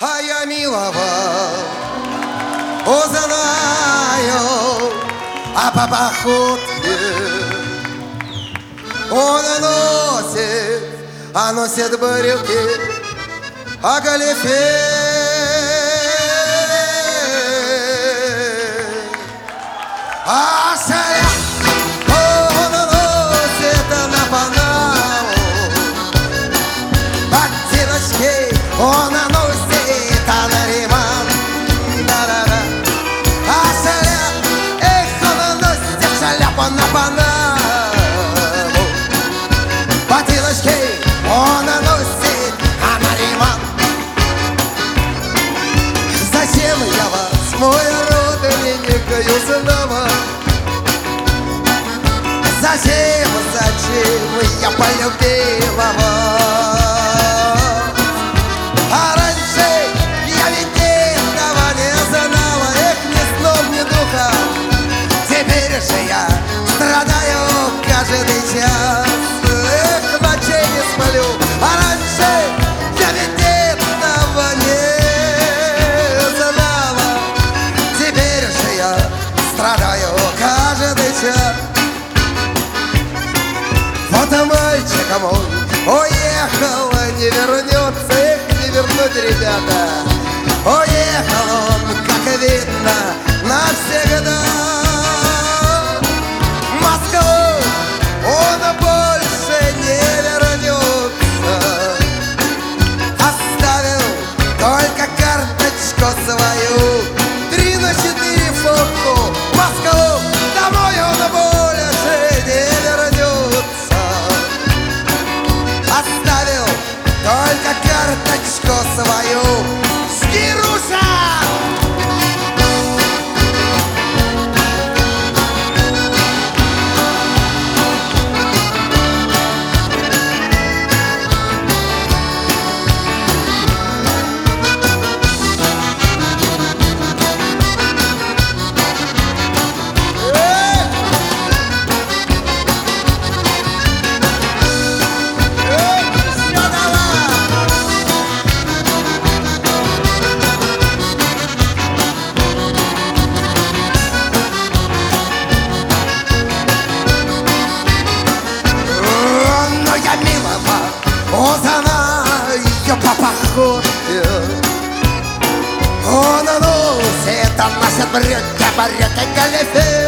А я милого узнаю, а по походке он носит брюки, а галифе. А шляпу он носит на Панаму, ботиночки он носит на Риман. Да-да-да. А шляпу, он носит шляпу на Панаму, ботиночки он носит на Риман. Зачем я вас, мой родственник, снова? Зачем я полюбила вас? А раньше я ведь этого не знала, эх, ни снов, ни духа. Теперь же я страдаю каждый час, эх, ночей не сплю. А раньше я ведь этого не знала, теперь же я страдаю каждый час. Вот мальчик мой уехал, не вернется, их не вернуть, ребята. Уехал он, как видно, навсегда. В Москву он больше не вернется, оставил только карточку свою, 3 на 4 фотку. В Москву домой он больше не вернется, оставил только карточку свою. Скируша! Узнаю по походке, он носит брюки, галифе.